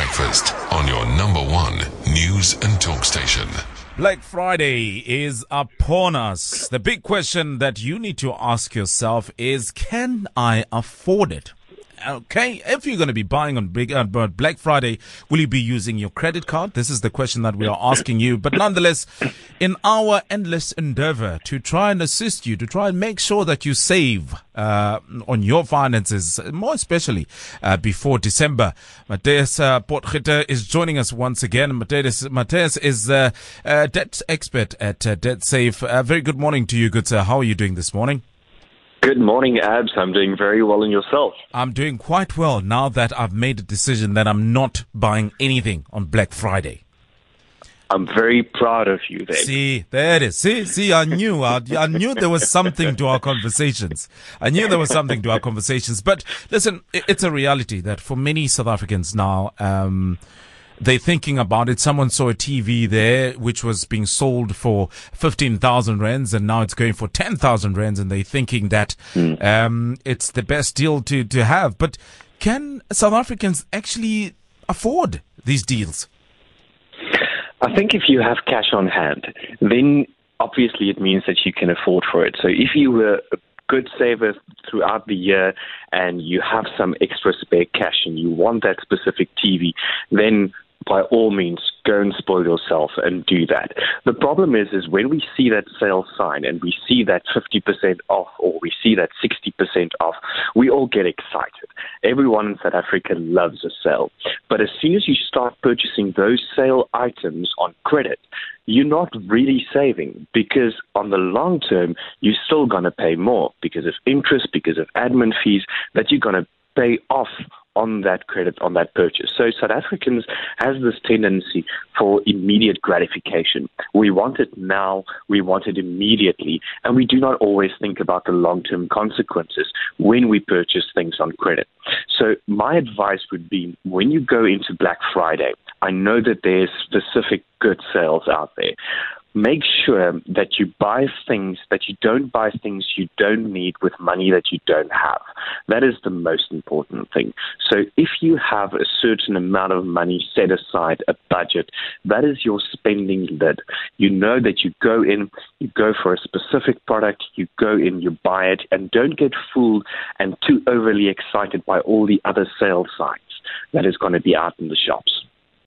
Breakfast on your number one news and talk station. Black Friday is upon us. The big question that you need to ask yourself is, can I afford it? Okay, if you're going to be buying on Black Friday, will you be using your credit card? This is the question that we are asking you. But nonetheless, in our endless endeavor to try and assist you, to try and make sure that you save on your finances, more especially before December, Matthias Potgieter is joining us once again. Matthias is a debt expert at DebtSafe. Very good morning to you, good sir. How are you doing this morning? Good morning, Abs. I'm doing very well, and yourself? I'm doing quite well now that I've made a decision that I'm not buying anything on Black Friday. I'm very proud of you there. See, there it is. See, I knew there was something to our conversations. But listen, it's a reality that for many South Africans now, they're thinking about it. Someone saw a TV there which was being sold for 15,000 rands and now it's going for 10,000 rands, and they're thinking that it's the best deal to have. But can South Africans actually afford these deals? I think if you have cash on hand, then obviously it means that you can afford for it. So if you were a good saver throughout the year and you have some extra spare cash and you want that specific TV, then by all means, go and spoil yourself and do that. The problem is when we see that sale sign and we see that 50% off or we see that 60% off, we all get excited. Everyone in South Africa loves a sale. But as soon as you start purchasing those sale items on credit, you're not really saving, because on the long term, you're still going to pay more because of interest, because of admin fees that you're going to pay off on that credit, on that purchase. So South Africans has this tendency for immediate gratification. We want it now, we want it immediately, and we do not always think about the long-term consequences when we purchase things on credit. So my advice would be, when you go into Black Friday, I know that there's specific good sales out there. Make sure that you buy things, that you don't buy things you don't need with money that you don't have. That is the most important thing. So if you have a certain amount of money set aside, a budget, that is your spending lid. You know that you go in, you go for a specific product, you go in, you buy it, and don't get fooled and too overly excited by all the other sale signs that is going to be out in the shops.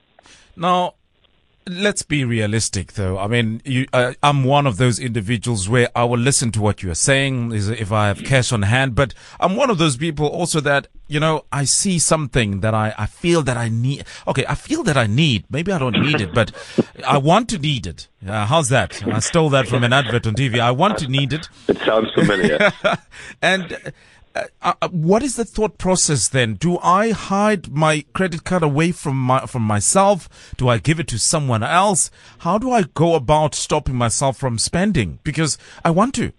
Now, let's be realistic, though. I mean, I'm one of those individuals where I will listen to what you're saying if I have cash on hand. But I'm one of those people also that, I see something that I feel that I need. Okay, I feel that I need. Maybe I don't need it, but I want to need it. How's that? I stole that from an advert on TV. I want to need it. It sounds familiar. And what is the thought process then? Do I hide my credit card away from myself? Do I give it to someone else? How do I go about stopping myself from spending? Because I want to.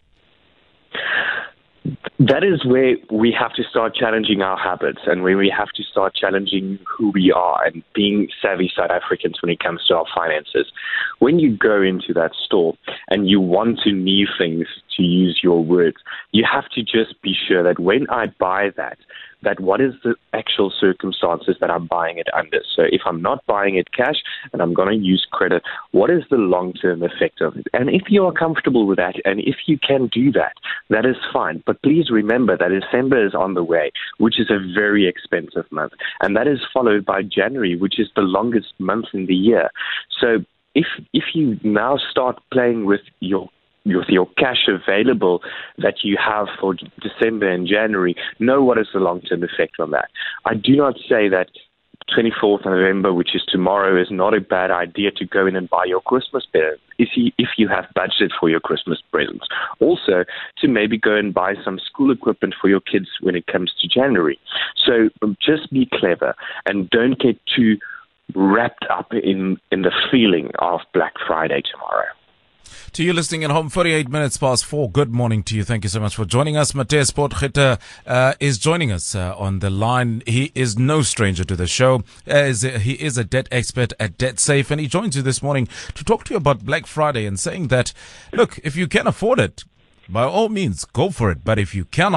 That is where we have to start challenging our habits, and where we have to start challenging who we are and being savvy South Africans when it comes to our finances. When you go into that store and you want to need things, to use your words, you have to just be sure that when I buy that what is the actual circumstances that I'm buying it under. So if I'm not buying it cash and I'm going to use credit, what is the long-term effect of it? And if you are comfortable with that, and if you can do that, that is fine. But please remember that December is on the way, which is a very expensive month. And that is followed by January, which is the longest month in the year. So if you now start playing with your cash available that you have for December and January, know what is the long-term effect on that. I do not say that 24th of November, which is tomorrow, is not a bad idea to go in and buy your Christmas present if you have budgeted for your Christmas presents. Also, to maybe go and buy some school equipment for your kids when it comes to January. So just be clever and don't get too wrapped up in the feeling of Black Friday tomorrow. To you listening at home, 48 minutes past 4. Good morning to you. Thank you so much for joining us. Matthias Potgieter is joining us on the line. He is no stranger to the show. He is a debt expert at DebtSafe, and he joins you this morning to talk to you about Black Friday and saying that, look, if you can afford it, by all means, go for it. But if you cannot,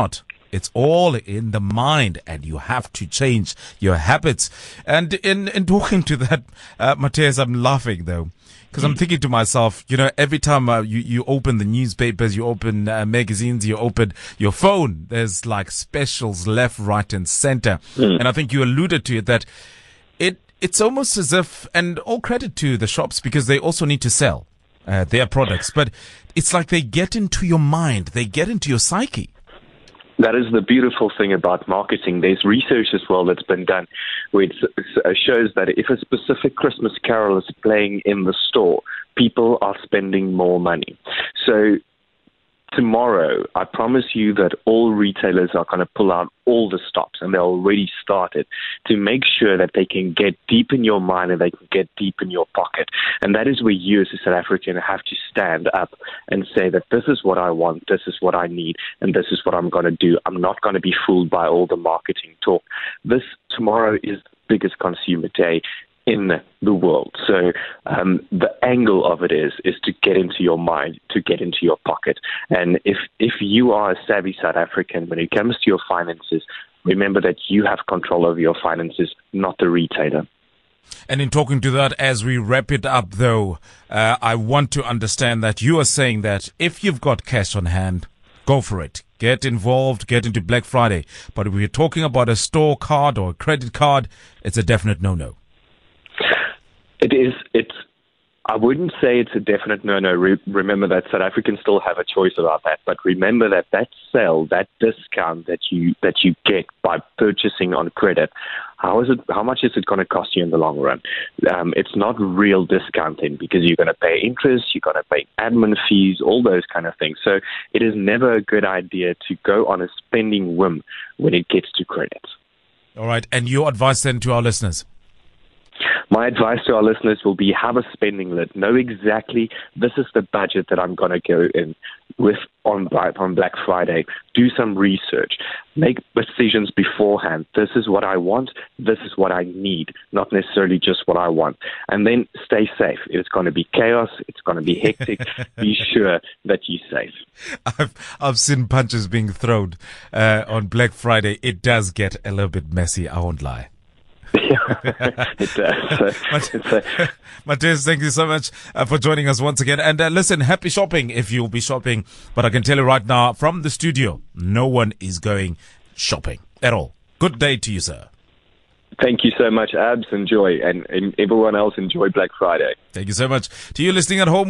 It's all in the mind, and you have to change your habits. And in talking to that, Matthias, I'm laughing though, because I'm thinking to myself, every time you open the newspapers, you open magazines, you open your phone, there's like specials left, right, and center. And I think you alluded to it, that it's almost as if, and all credit to the shops because they also need to sell their products, but it's like they get into your mind, they get into your psyche. That is the beautiful thing about marketing. There's research as well that's been done where it shows that if a specific Christmas carol is playing in the store, people are spending more money. So tomorrow, I promise you that all retailers are going to pull out all the stops, and they're already started, to make sure that they can get deep in your mind and they can get deep in your pocket. And that is where you as a South African have to stand up and say that this is what I want, this is what I need, and this is what I'm going to do. I'm not going to be fooled by all the marketing talk. This tomorrow is the biggest consumer day in the world. So the angle of it is to get into your mind, to get into your pocket. And if you are a savvy South African, when it comes to your finances, remember that you have control over your finances, not the retailer. And in talking to that, as we wrap it up though, I want to understand that you are saying that if you've got cash on hand, go for it. Get involved, get into Black Friday. But if we're talking about a store card or a credit card, it's a definite no-no. I wouldn't say it's a definite no-no. Remember that South Africans still have a choice about that. But remember that sale, that discount that you get by purchasing on credit, how much is it going to cost you in the long run? It's not real discounting because you're going to pay interest, you're going to pay admin fees, all those kind of things. So it is never a good idea to go on a spending whim when it gets to credit. All right. And your advice then to our listeners? My advice to our listeners will be have a spending limit. Know exactly this is the budget that I'm going to go in with on Black Friday. Do some research. Make decisions beforehand. This is what I want. This is what I need, not necessarily just what I want. And then stay safe. It's going to be chaos. It's going to be hectic. Be sure that you're safe. I've seen punches being thrown on Black Friday. It does get a little bit messy. I won't lie. It does. Matthias, thank you so much for joining us once again. And listen, happy shopping if you'll be shopping. But I can tell you right now, from the studio, no one is going shopping at all. Good day to you, sir. Thank you so much, Abs. Enjoy. And everyone else, enjoy Black Friday. Thank you so much. To you listening at home.